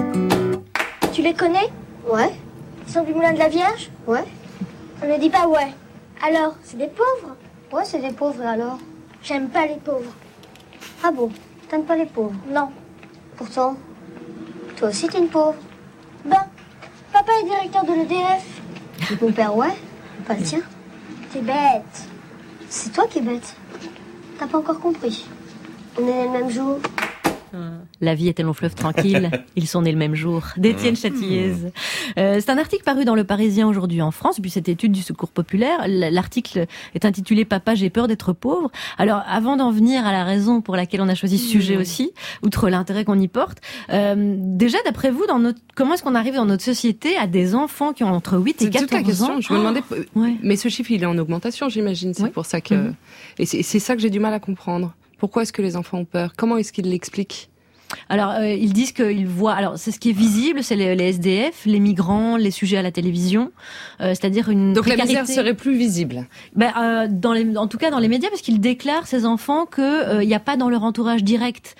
Tu les connais? Ouais. Ils sont du Moulin de la Vierge? Ouais. On ne dit pas ouais. Alors, c'est des pauvres? Ouais, c'est des pauvres, alors? J'aime pas les pauvres. Ah bon? T'aimes pas les pauvres? Non. Pourtant, toi aussi t'es une pauvre. Ben, papa est directeur de l'EDF. Mon père, ouais. Pas le tien. T'es bête. C'est toi qui es bête. T'as pas encore compris. On est né le même jour. La vie est un long fleuve tranquille, ils sont nés le même jour. d'Étienne Châtillaise. C'est un article paru dans Le Parisien aujourd'hui en France, puis cette étude du Secours populaire. L'article est intitulé « Papa, j'ai peur d'être pauvre ». Alors, avant d'en venir à la raison pour laquelle on a choisi ce sujet aussi, outre l'intérêt qu'on y porte, déjà, d'après vous, comment est-ce qu'on arrive dans notre société à des enfants qui ont entre 8 et 14 ans? Je me demandais, mais ce chiffre, il est en augmentation, j'imagine. C'est pour ça que... Et c'est ça que j'ai du mal à comprendre. Pourquoi est-ce que les enfants ont peur? Comment est-ce qu'ils l'expliquent? Alors, ils disent qu'ils voient... Alors, c'est ce qui est visible, c'est les SDF, les migrants, les sujets à la télévision, c'est-à-dire une Donc précarité. la misère serait plus visible. En tout cas, dans les médias, parce qu'ils déclarent, ces enfants, que il n'y a pas dans leur entourage direct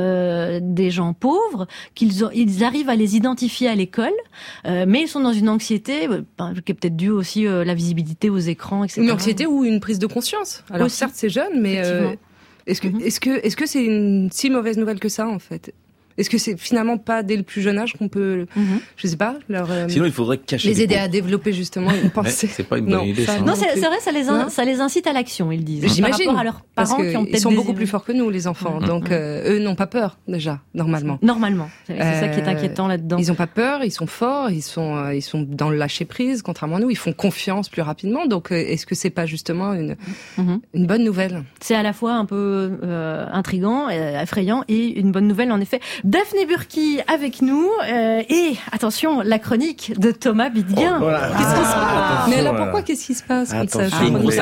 des gens pauvres, ils arrivent à les identifier à l'école, mais ils sont dans une anxiété qui est peut-être due aussi à la visibilité aux écrans, etc. Une anxiété ou une prise de conscience. Alors aussi, certes, c'est jeune, mais... Est-ce que c'est une si mauvaise nouvelle que ça, en fait? Est-ce que c'est finalement pas dès le plus jeune âge qu'on peut, je sais pas, sinon il faudrait cacher les aider à développer justement une pensée. C'est pas une bonne idée. Non, c'est vrai, ça les incite à l'action, ils disent. J'imagine. Par rapport à leurs parents qui ont peut-être ils sont beaucoup plus forts que nous, les enfants. Donc eux n'ont pas peur déjà, normalement. Normalement, c'est ça qui est inquiétant là-dedans. Ils ont pas peur, ils sont forts, ils sont dans le lâcher prise, contrairement à nous. Ils font confiance plus rapidement. Donc est-ce que c'est pas justement une bonne nouvelle? C'est à la fois un peu intriguant, effrayant et une bonne nouvelle en effet. Daphné Burki avec nous et attention, la chronique de Thomas Bidguin. Voilà. Qu'est-ce qui se passe? Mais alors pourquoi, qu'est-ce qui se passe quand ça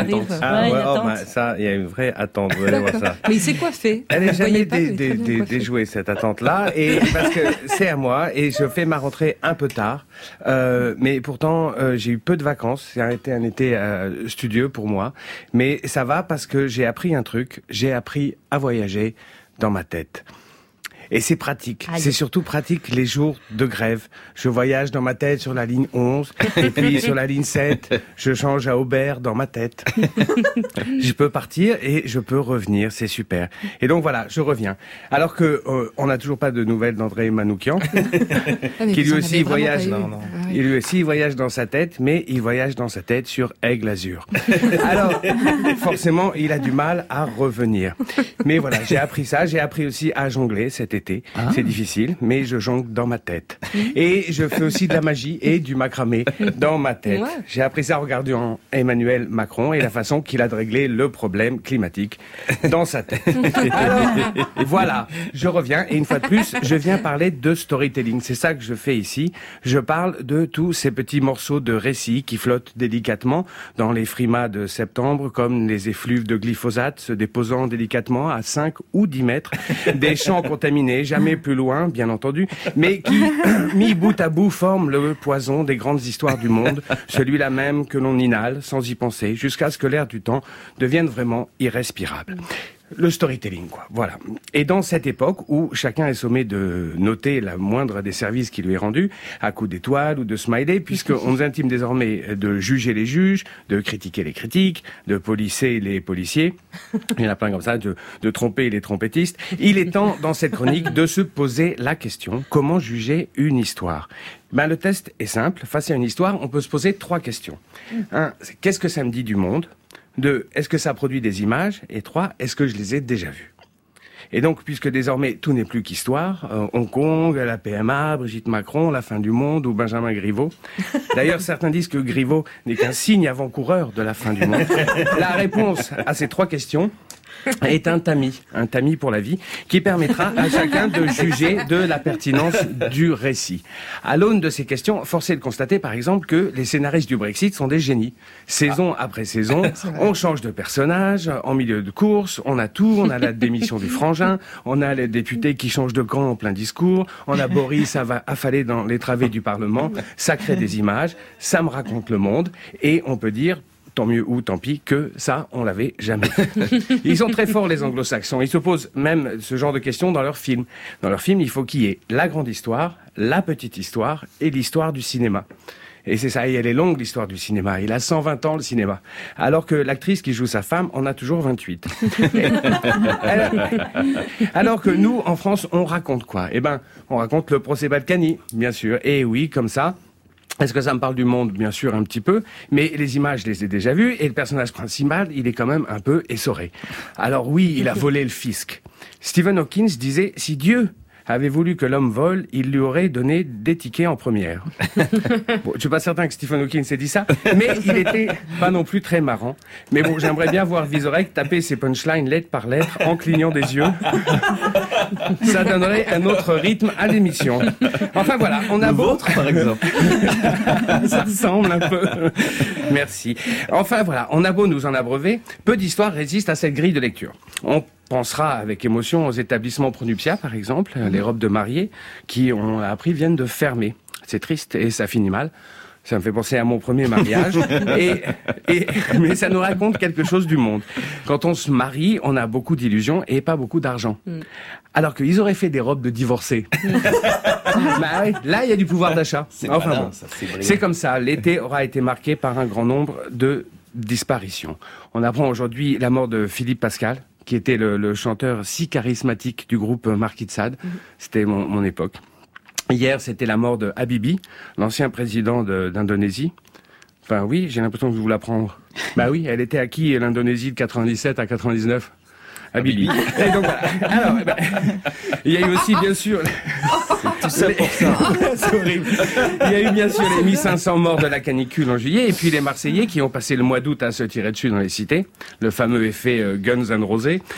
arrive? Ça, il y a une vraie attente. Vous allez voir ça. Mais il s'est coiffé. Elle n'est jamais déjouée, cette attente-là, et parce que c'est à moi et je fais ma rentrée un peu tard. Mais pourtant, j'ai eu peu de vacances. Ça a été un été studieux pour moi, mais ça va parce que j'ai appris un truc. J'ai appris à voyager dans ma tête. Et c'est pratique. C'est surtout pratique les jours de grève. Je voyage dans ma tête sur la ligne 11, et puis sur la ligne 7, je change à Aubert dans ma tête. Je peux partir et je peux revenir, c'est super. Et donc voilà, je reviens. Alors que on n'a toujours pas de nouvelles d'André Manoukian, qui lui aussi voyage. Il lui aussi voyage dans sa tête, mais il voyage dans sa tête sur Aigle-Azur. Alors forcément, il a du mal à revenir. Mais voilà, j'ai appris ça. J'ai appris aussi à jongler cet été. C'est difficile, mais je jongle dans ma tête. Et je fais aussi de la magie et du macramé dans ma tête. Ouais. J'ai appris ça en regardant Emmanuel Macron et la façon qu'il a de régler le problème climatique dans sa tête. Alors, voilà, je reviens et une fois de plus, je viens parler de storytelling. C'est ça que je fais ici. Je parle de tous ces petits morceaux de récits qui flottent délicatement dans les frimas de septembre, comme les effluves de glyphosate se déposant délicatement à 5 ou 10 mètres, des champs contaminés, jamais plus loin, bien entendu, mais qui, mis bout à bout, forment le poison des grandes histoires du monde, celui-là même que l'on inhale sans y penser, jusqu'à ce que l'air du temps devienne vraiment irrespirable. Le storytelling, quoi. Voilà. Et dans cette époque où chacun est sommé de noter la moindre des services qui lui est rendu, à coups d'étoiles ou de smiley, puisqu'on nous intime désormais de juger les juges, de critiquer les critiques, de policer les policiers, il y en a plein comme ça, de tromper les trompettistes. Il est temps, dans cette chronique, de se poser la question, comment juger une histoire? Le test est simple. Face à une histoire, on peut se poser 3 questions. 1, c'est qu'est-ce que ça me dit du monde? 2, est-ce que ça produit des images? Et 3, est-ce que je les ai déjà vues? Et donc, puisque désormais tout n'est plus qu'histoire, Hong Kong, la PMA, Brigitte Macron, la fin du monde ou Benjamin Griveaux. D'ailleurs, certains disent que Griveaux n'est qu'un signe avant-coureur de la fin du monde. La réponse à ces 3 questions est un tamis pour la vie, qui permettra à chacun de juger de la pertinence du récit. À l'aune de ces questions, force est de constater par exemple que les scénaristes du Brexit sont des génies. Saison après saison, on change de personnage, en milieu de course, on a tout, on a la démission du frangin, on a les députés qui changent de camp en plein discours, on a Boris affalé dans les travées du Parlement, ça crée des images, ça me raconte le monde, et on peut dire tant mieux ou tant pis que ça, on l'avait jamais fait. Ils sont très forts, les anglo-saxons. Ils se posent même ce genre de questions dans leurs films. Dans leurs films, il faut qu'il y ait la grande histoire, la petite histoire et l'histoire du cinéma. Et c'est ça, et elle est longue, l'histoire du cinéma. Il a 120 ans, le cinéma. Alors que l'actrice qui joue sa femme en a toujours 28. Alors que nous, en France, on raconte quoi? On raconte le procès Balkany, bien sûr. Et oui, comme ça. Est-ce que ça me parle du monde? Bien sûr, un petit peu. Mais les images, je les ai déjà vues. Et le personnage principal, il est quand même un peu essoré. Alors oui, il a volé le fisc. Stephen Hawking disait, si Dieu avait voulu que l'homme vole, il lui aurait donné des tickets en première. Bon, je suis pas certain que Stephen Hawking s'ait dit ça, mais il était pas non plus très marrant. Mais bon, j'aimerais bien voir Vizorek taper ses punchlines lettre par lettre en clignant des yeux. Ça donnerait un autre rythme à l'émission. Enfin voilà, on a vôtre, par exemple. Ça ressemble un peu. Merci. Enfin voilà, on a beau nous en abreuver, peu d'histoires résistent à cette grille de lecture. On pensera avec émotion aux établissements Pronuptia, par exemple, les robes de mariée, qui, on l'a appris, viennent de fermer. C'est triste et ça finit mal. Ça me fait penser à mon premier mariage. Mais ça nous raconte quelque chose du monde. Quand on se marie, on a beaucoup d'illusions et pas beaucoup d'argent. Alors qu'ils auraient fait des robes de divorcés. Ouais, là, il y a du pouvoir d'achat. Enfin, c'est comme ça. L'été aura été marqué par un grand nombre de disparitions. On apprend aujourd'hui la mort de Philippe Pascal, qui était le chanteur si charismatique du groupe Marquis de Sade. C'était mon époque. Hier, c'était la mort de Habibie, l'ancien président d'Indonésie. Enfin oui, j'ai l'impression que je vous l'apprends. Bah oui, elle était à qui l'Indonésie de 97 à 99? Habibie. Et donc voilà. Alors, il y a eu aussi bien sûr... Tout ça pour ça. C'est horrible. Il y a eu bien sûr les 1500 morts de la canicule en juillet, et puis les Marseillais qui ont passé le mois d'août à se tirer dessus dans les cités, le fameux effet Guns N' Roses. Et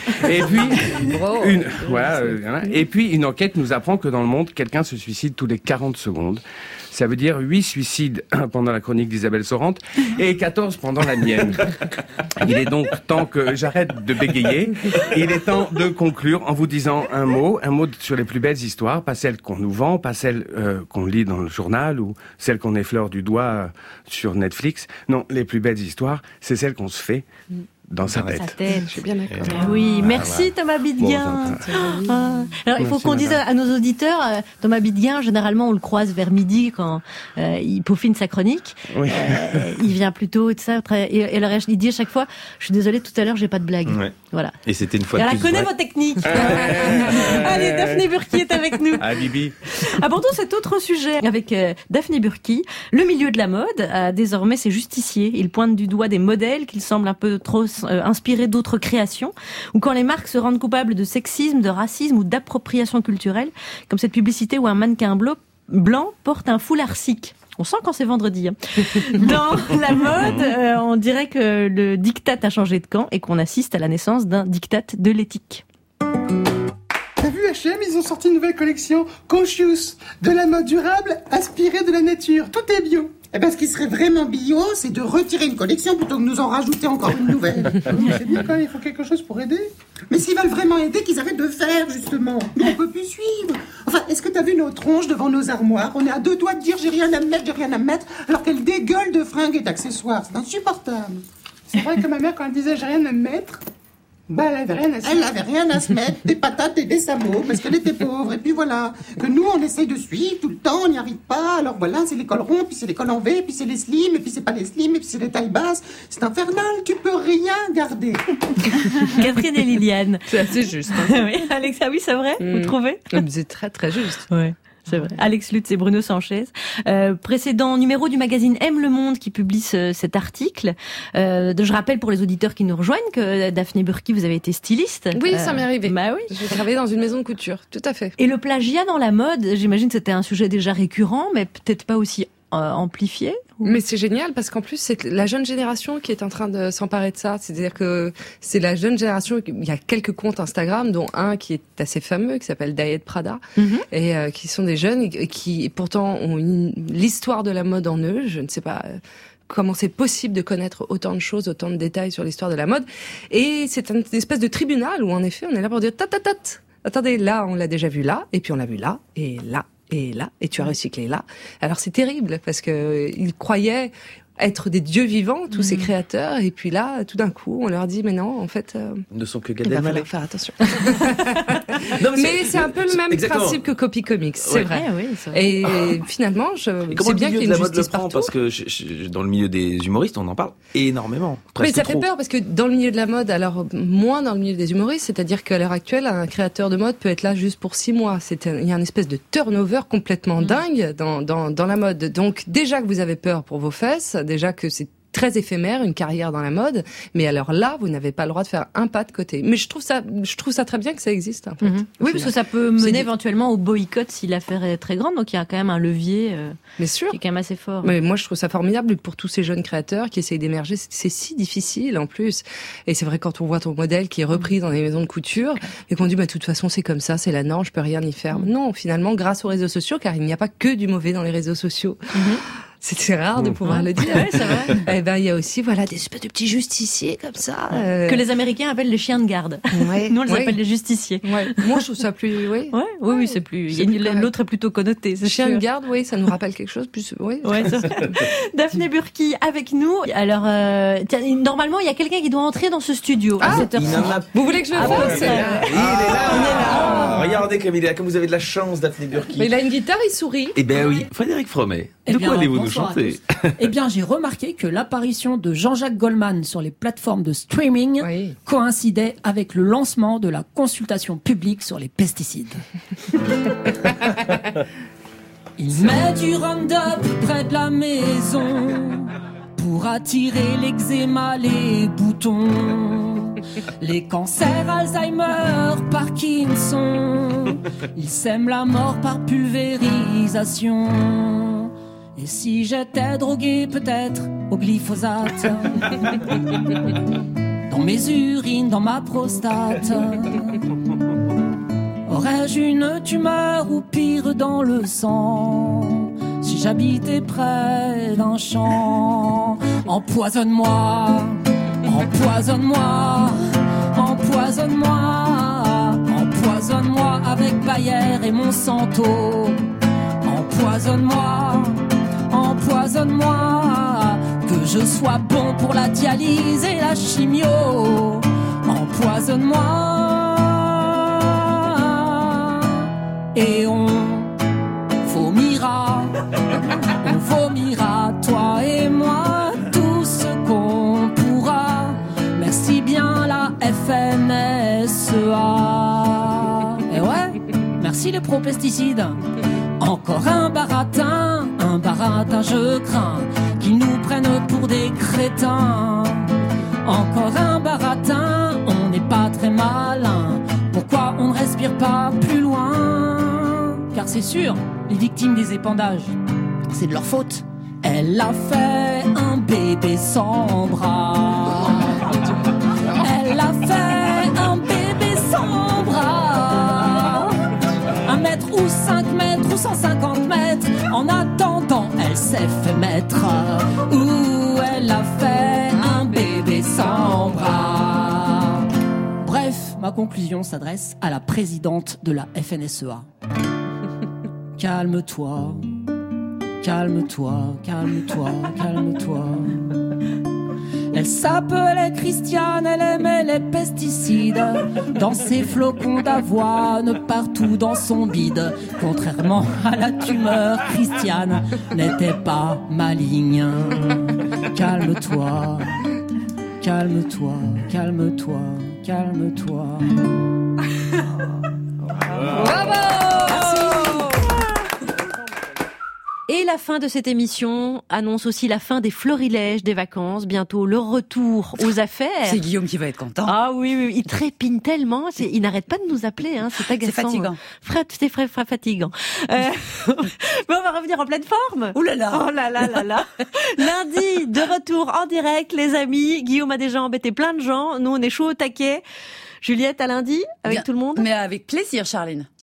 puis et puis une enquête nous apprend que dans le monde, quelqu'un se suicide tous les 40 secondes. Ça veut dire 8 suicides pendant la chronique d'Isabelle Sorante et 14 pendant la mienne. Il est donc temps que j'arrête de bégayer. Il est temps de conclure en vous disant un mot sur les plus belles histoires, pas celles qu'on nous vend, pas celles qu'on lit dans le journal ou celles qu'on effleure du doigt sur Netflix. Non, les plus belles histoires, c'est celles qu'on se fait dans sa tête. Je suis bien d'accord. Oui, merci Thomas Bidguin. Alors il faut qu'on dise à nos auditeurs, Thomas Bidguin, généralement on le croise vers midi quand il peaufine sa chronique. Oui. Il vient plus tôt et tout ça. Et alors il dit à chaque fois, je suis désolée, tout à l'heure j'ai pas de blague. Ouais. Voilà. Et c'était une fois de plus. Elle connaît vos techniques. Allez, Daphné Burki est avec nous. Ah Bibi. Abordons cet autre sujet avec Daphné Burki. Le milieu de la mode, désormais c'est justicier. Il pointe du doigt des modèles qu'il semble un peu trop inspirés d'autres créations, ou quand les marques se rendent coupables de sexisme, de racisme ou d'appropriation culturelle, comme cette publicité où un mannequin blanc porte un foulard sikh. On sent quand c'est vendredi. Hein. Dans la mode, on dirait que le diktat a changé de camp et qu'on assiste à la naissance d'un diktat de l'éthique. T'as vu H&M, ils ont sorti une nouvelle collection Conscious, de la mode durable inspirée de la nature. Tout est bio. Eh ben, ce qui serait vraiment bio, c'est de retirer une collection plutôt que de nous en rajouter encore une nouvelle. C'est bien quand même, il faut quelque chose pour aider. Mais s'ils veulent vraiment aider, qu'ils arrêtent de faire, justement. Nous, on peut plus suivre. Enfin, est-ce que t'as vu nos tronches devant nos armoires? On est à 2 doigts de dire j'ai rien à mettre, alors qu'elles dégueulent de fringues et d'accessoires. C'est insupportable. C'est vrai que ma mère, quand elle disait j'ai rien à me mettre, Bah, elle avait rien à se mettre, des patates et des sabots, parce qu'elle était pauvre. Et puis voilà, que nous, on essaye de suivre tout le temps, on n'y arrive pas. Alors voilà, c'est les cols ronds, puis c'est les cols en V, puis c'est les slims, et puis c'est pas les slims, et puis c'est les tailles basses. C'est infernal, tu peux rien garder. Catherine et Liliane. C'est assez juste. Hein. Oui, Alexa, oui, c'est vrai, vous trouvez? C'est très très juste. Ouais. C'est vrai. Alex Lutz et Bruno Sanchez. Précédent numéro du magazine Aime le Monde qui publie cet article. Je rappelle pour les auditeurs qui nous rejoignent que Daphné Burki, vous avez été styliste. Oui, ça m'est arrivé. Bah oui. J'ai travaillé dans une maison de couture, tout à fait. Et le plagiat dans la mode, j'imagine que c'était un sujet déjà récurrent, mais peut-être pas aussi amplifié. Mais c'est génial parce qu'en plus c'est la jeune génération qui est en train de s'emparer de ça. C'est-à-dire que c'est la jeune génération. Il y a quelques comptes Instagram, dont un qui est assez fameux, qui s'appelle Diet Prada, et qui sont des jeunes qui pourtant ont l'histoire de la mode en eux. Je ne sais pas comment c'est possible de connaître autant de choses, autant de détails sur l'histoire de la mode. Et c'est une espèce de tribunal où en effet on est là pour dire attendez, là on l'a déjà vu là, et puis on l'a vu là et là. Et là, et tu as recyclé là. Alors c'est terrible parce que ils croyaient être des dieux vivants, tous ces créateurs, et puis là, tout d'un coup, on leur dit mais non, en fait, ne sont que Gad il va Elmaleh. falloir faire attention. Non, mais c'est un peu le même principe que Copy Comics, c'est vrai. Oui, c'est vrai. Et finalement, c'est bien qu'il y ait une justice partout. Parce que dans le milieu des humoristes, on en parle énormément. Mais ça trop. fait peur parce que dans le milieu de la mode, alors moins dans le milieu des humoristes, c'est-à-dire qu'à l'heure actuelle, un créateur de mode peut être là juste pour 6 mois. Il y a une espèce de turnover complètement dingue dans la mode. Donc déjà que vous avez peur pour vos fesses, déjà que c'est très éphémère, une carrière dans la mode, mais alors là, vous n'avez pas le droit de faire un pas de côté. Mais je trouve ça très bien que ça existe, en fait. Oui, parce que ça peut mener éventuellement au boycott si l'affaire est très grande, donc il y a quand même un levier bien sûr. Qui est quand même assez fort. Mais moi, je trouve ça formidable pour tous ces jeunes créateurs qui essayent d'émerger. C'est si difficile, en plus. Et c'est vrai, quand on voit ton modèle qui est repris dans des maisons de couture, et qu'on dit, de toute façon, c'est comme ça, c'est la norme, je peux rien y faire. Non, finalement, grâce aux réseaux sociaux, car il n'y a pas que du mauvais dans les réseaux sociaux. C'est rare de pouvoir le dire. Ouais, c'est vrai. Eh ben, il y a aussi, des espèces de petits justiciers comme ça. Que les Américains appellent les chiens de garde. Ouais. Nous, on les appelle les justiciers. Ouais. Moi, je trouve ça plus, Oui, c'est plus. L'autre est plutôt connoté. Chien de garde, oui, ça nous rappelle quelque chose. Plus, oui. Ouais, Daphné Burki avec nous. Alors, normalement, il y a quelqu'un qui doit entrer dans ce studio. Vous voulez que je le fasse? Il est là. Regardez comme vous avez de la chance, Daphné Burki. Mais il a une guitare, il sourit. Eh ben oui, Frédéric Fromet. De quoi allez-vous nous chanter? Eh bien, j'ai remarqué que l'apparition de Jean-Jacques Goldman sur les plateformes de streaming coïncidait avec le lancement de la consultation publique sur les pesticides. Il met du Roundup près de la maison pour attirer l'eczéma, les boutons, les cancers, Alzheimer, Parkinson. Il sème la mort par pulvérisation. Et si j'étais drogué peut-être au glyphosate, dans mes urines, dans ma prostate, aurais-je une tumeur ou pire dans le sang, si j'habitais près d'un champ? Empoisonne-moi, empoisonne-moi, empoisonne-moi, empoisonne-moi avec Bayer et Monsanto. Empoisonne-moi, empoisonne-moi, que je sois bon pour la dialyse et la chimio. Empoisonne-moi, et on vomira, toi et moi, tout ce qu'on pourra. Merci bien la FNSEA. Et ouais, merci les pro-pesticides. Encore un baratin, je crains qu'ils nous prennent pour des crétins. Encore un baratin, on n'est pas très malin. Pourquoi on ne respire pas plus loin? Car c'est sûr, les victimes des épandages, c'est de leur faute. Elle a fait un bébé sans bras. Elle a fait un bébé sans bras. 1 mètre ou 5 mètres ou 150 mètres. En attendant, elle s'est fait mettre. Ou elle a fait un bébé sans bras. Bref, ma conclusion s'adresse à la présidente de la FNSEA. Calme-toi, calme-toi, calme-toi, calme-toi. Elle s'appelait Christiane, elle aimait les pesticides. Dans ses flocons d'avoine, partout dans son bide. Contrairement à la tumeur, Christiane n'était pas maligne. Calme-toi, calme-toi, calme-toi, calme-toi. Bravo! Et la fin de cette émission annonce aussi la fin des florilèges des vacances, bientôt le retour aux affaires. C'est Guillaume qui va être content. Ah oui, il trépigne tellement, il n'arrête pas de nous appeler, hein, c'est agaçant. C'est fatigant. C'est fatigant. Mais on va revenir en pleine forme. Ouh là là. Oh là là là là. Lundi, de retour en direct, les amis. Guillaume a déjà embêté plein de gens. Nous, on est chaud au taquet. Juliette, à lundi, avec tout le monde. Mais avec plaisir, Charline.